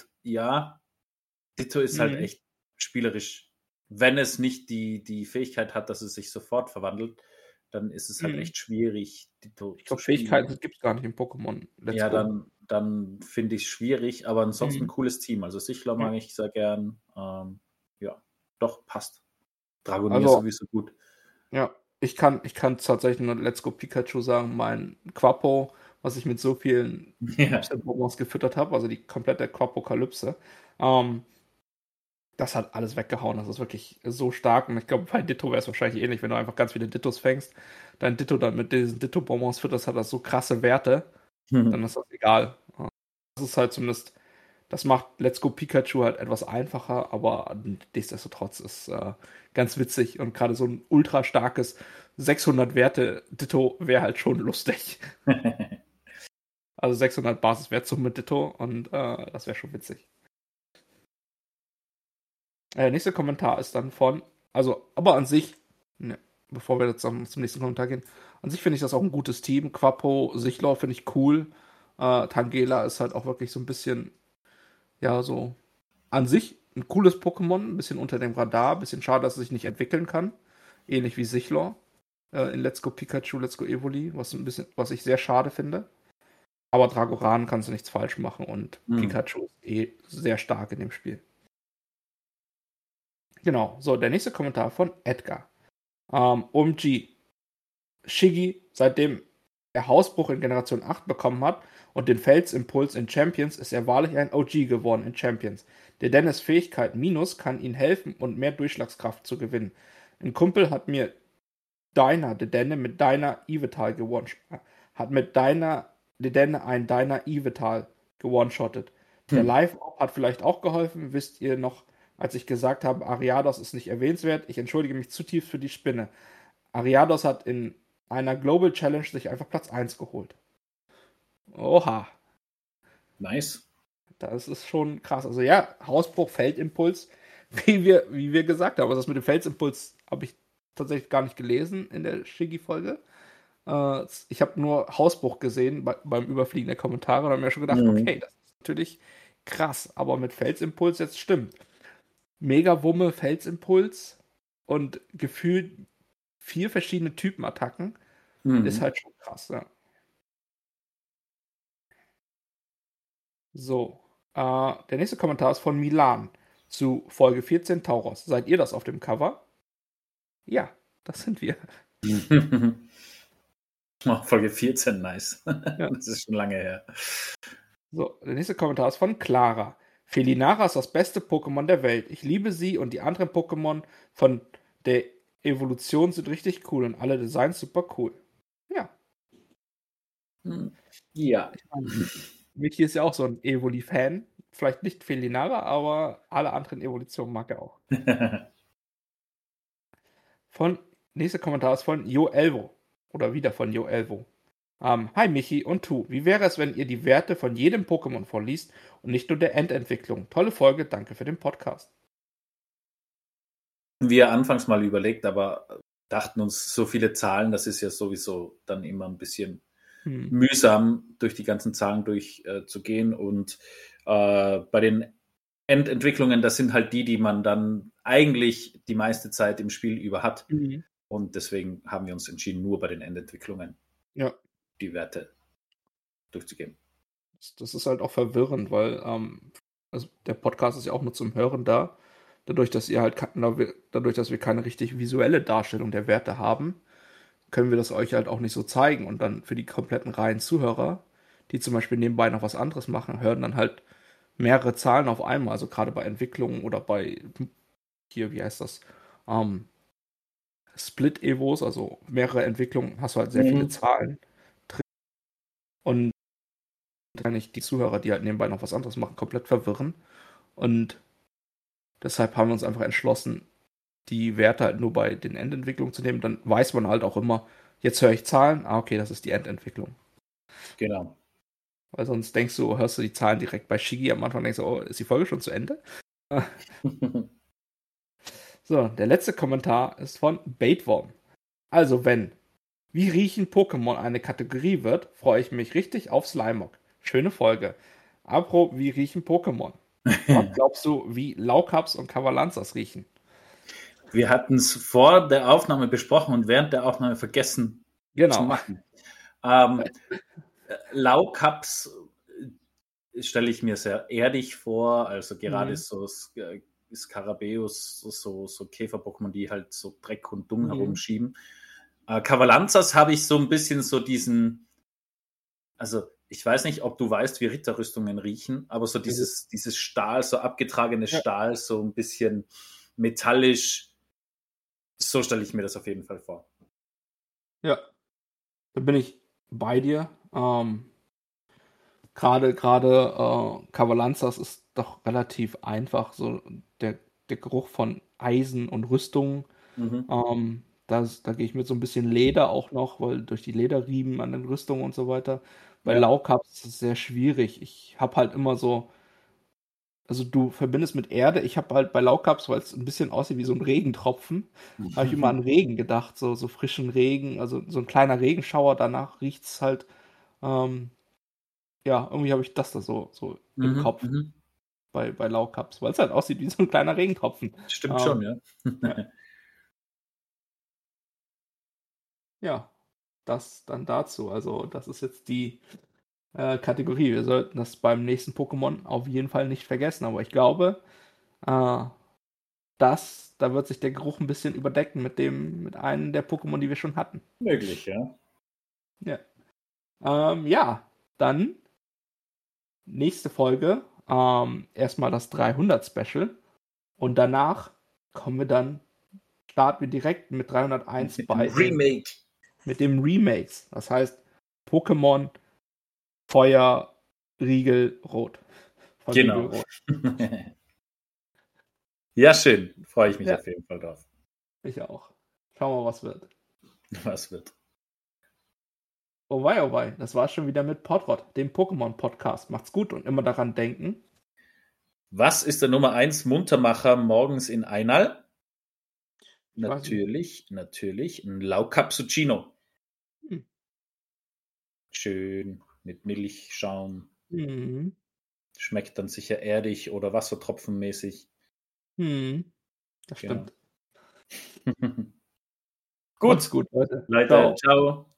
halt echt spielerisch. Wenn es nicht die Fähigkeit hat, dass es sich sofort verwandelt, dann ist es halt echt schwierig, Ditto Ich glaube, Fähigkeiten gibt es gar nicht im Pokémon. Dann finde ich es schwierig, aber ansonsten ein cooles Team. Also Sichlor mag ich sehr gern. Doch, passt. Dragonier sowieso gut. Ja, ich kann tatsächlich nur Let's Go Pikachu sagen, mein Quappo, was ich mit so vielen Pokémons gefüttert habe, also die komplette Quappokalypse, das hat alles weggehauen. Das ist wirklich so stark. Und ich glaube, bei Ditto wäre es wahrscheinlich ähnlich, wenn du einfach ganz viele Dittos fängst, dein Ditto dann mit diesen Ditto-Bonbons fütterst, hat das so krasse Werte, dann ist das egal. Das ist halt zumindest, das macht Let's Go Pikachu halt etwas einfacher, aber nichtsdestotrotz ist ganz witzig. Und gerade so ein ultra starkes 600 Werte Ditto wäre halt schon lustig. Also 600 Basiswertsumme mit Ditto und das wäre schon witzig. Der nächste Kommentar ist dann aber an sich, bevor wir jetzt zum nächsten Kommentar gehen, an sich finde ich das auch ein gutes Team. Quappo, Sichlor finde ich cool. Tangela ist halt auch wirklich so ein bisschen, so an sich ein cooles Pokémon, ein bisschen unter dem Radar, ein bisschen schade, dass es sich nicht entwickeln kann. Ähnlich wie Sichlor in Let's Go Pikachu, Let's Go Evoli, was ich sehr schade finde. Aber Dragoran kannst du nichts falsch machen und Hm. Pikachu ist sehr stark in dem Spiel. Genau, so, der nächste Kommentar von Edgar. OMG. Shiggy, seitdem er Hausbruch in Generation 8 bekommen hat und den Felsimpuls in Champions, ist er wahrlich ein OG geworden in Champions. Der Dennis Fähigkeit Minus kann ihm helfen und mehr Durchschlagskraft zu gewinnen. Ein Kumpel hat mir Dedenne mit deiner Ivetal hat mit deiner Dedenne ein deiner Ivetal gewone-shottet. Der Live-Op hat vielleicht auch geholfen, wisst ihr noch, als ich gesagt habe, Ariados ist nicht erwähnenswert. Ich entschuldige mich zutiefst für die Spinne. Ariados hat in einer Global Challenge sich einfach Platz 1 geholt. Oha. Nice. Das ist schon krass. Also ja, Hausbruch, Feldimpuls, wie wir gesagt haben. Also das mit dem Feldimpuls habe ich tatsächlich gar nicht gelesen in der Shiggy-Folge. Ich habe nur Hausbruch gesehen beim Überfliegen der Kommentare und habe mir schon gedacht, okay, das ist natürlich krass, aber mit Felsimpuls jetzt stimmt. Mega-Wumme, Felsimpuls und gefühlt 4 verschiedene Typenattacken ist halt schon krass, ja. So, der nächste Kommentar ist von Milan zu Folge 14 Tauros. Seid ihr das auf dem Cover? Ja, das sind wir. Folge 14, nice. Ja. Das ist schon lange her. So, der nächste Kommentar ist von Clara. Felinara ist das beste Pokémon der Welt. Ich liebe sie und die anderen Pokémon von der Evolution sind richtig cool und alle Designs super cool. Ja. Ja. Michi ist ja auch so ein Evoli-Fan. Vielleicht nicht Felinara, aber alle anderen Evolutionen mag er auch. Nächster Kommentar ist von Jo Elvo. Oder wieder von Jo Elvo. Hi Michi und Tu. Wie wäre es, wenn ihr die Werte von jedem Pokémon vorliest und nicht nur der Endentwicklung? Tolle Folge, danke für den Podcast. Wir anfangs mal überlegt, aber dachten uns, so viele Zahlen, das ist ja sowieso dann immer ein bisschen mühsam, durch die ganzen Zahlen durchzugehen. Und bei den Endentwicklungen, das sind halt die man dann eigentlich die meiste Zeit im Spiel über hat. Und deswegen haben wir uns entschieden, nur bei den Endentwicklungen die Werte durchzugeben. Das ist halt auch verwirrend, weil also der Podcast ist ja auch nur zum Hören da. Dadurch, dass wir keine richtig visuelle Darstellung der Werte haben, können wir das euch halt auch nicht so zeigen. Und dann für die kompletten Reihen Zuhörer, die zum Beispiel nebenbei noch was anderes machen, hören dann halt mehrere Zahlen auf einmal. Also gerade bei Entwicklungen oder bei hier, wie heißt das? Split-Evos, also mehrere Entwicklungen, hast du halt sehr viele Zahlen drin. Und kann ich die Zuhörer, die halt nebenbei noch was anderes machen, komplett verwirren. Und deshalb haben wir uns einfach entschlossen, die Werte halt nur bei den Endentwicklungen zu nehmen. Dann weiß man halt auch immer, jetzt höre ich Zahlen, okay, das ist die Endentwicklung. Genau. Weil sonst hörst du die Zahlen direkt bei Shiggy am Anfang und denkst, oh, ist die Folge schon zu Ende? So, der letzte Kommentar ist von Baitworm. Also wie riechen Pokémon eine Kategorie wird, freue ich mich richtig auf Slimeock. Schöne Folge. Apropos, wie riechen Pokémon? Was glaubst du, wie Laukaps und Cavalanzas riechen? Wir hatten es vor der Aufnahme besprochen und während der Aufnahme vergessen zu machen. Laukaps stelle ich mir sehr erdig vor, also gerade so Scarabeus, so Käfer-Pokémon, die halt so Dreck und Dung herumschieben. Cavalanzas habe ich so ein bisschen so diesen, also ich weiß nicht, ob du weißt, wie Ritterrüstungen riechen, aber so dieses Stahl, so abgetragenes Stahl, so ein bisschen metallisch, so stelle ich mir das auf jeden Fall vor. Ja, da bin ich bei dir. Gerade Cavalanzas ist doch relativ einfach, so der Geruch von Eisen und Rüstung. Da gehe ich mit so ein bisschen Leder auch noch, weil durch die Lederriemen an den Rüstungen und so weiter. Bei Laukaps ist es sehr schwierig. Ich habe halt immer so, also du verbindest mit Erde, ich habe halt bei Laukaps, weil es ein bisschen aussieht wie so ein Regentropfen, habe ich immer an Regen gedacht, so frischen Regen, also so ein kleiner Regenschauer, danach riecht es halt, ja, irgendwie habe ich das da so im Kopf bei Laukaps, weil es halt aussieht wie so ein kleiner Regentropfen. Stimmt schon, ja. Ja, das dann dazu. Also das ist jetzt die Kategorie. Wir sollten das beim nächsten Pokémon auf jeden Fall nicht vergessen. Aber ich glaube, da wird sich der Geruch ein bisschen überdecken mit einem der Pokémon, die wir schon hatten. Möglich, ja. Ja. Dann nächste Folge. Erstmal das 300 Special. Und danach starten wir direkt mit 301 mit dem Remakes. Das heißt Pokémon Feuer Riegel Rot. Genau. Riegel Rot. Ja, schön. Freue ich mich auf jeden Fall drauf. Ich auch. Schauen wir mal, was wird. Was wird. Oh wei. Das war schon wieder mit Podrot, dem Pokémon-Podcast. Macht's gut und immer daran denken. Was ist der Nummer 1 Muntermacher morgens in Einal? Natürlich ein Laukapsuccino. Schön mit Milchschaum. Mhm. Schmeckt dann sicher erdig oder wassertropfenmäßig. Das stimmt. Gut, Leute. Ciao.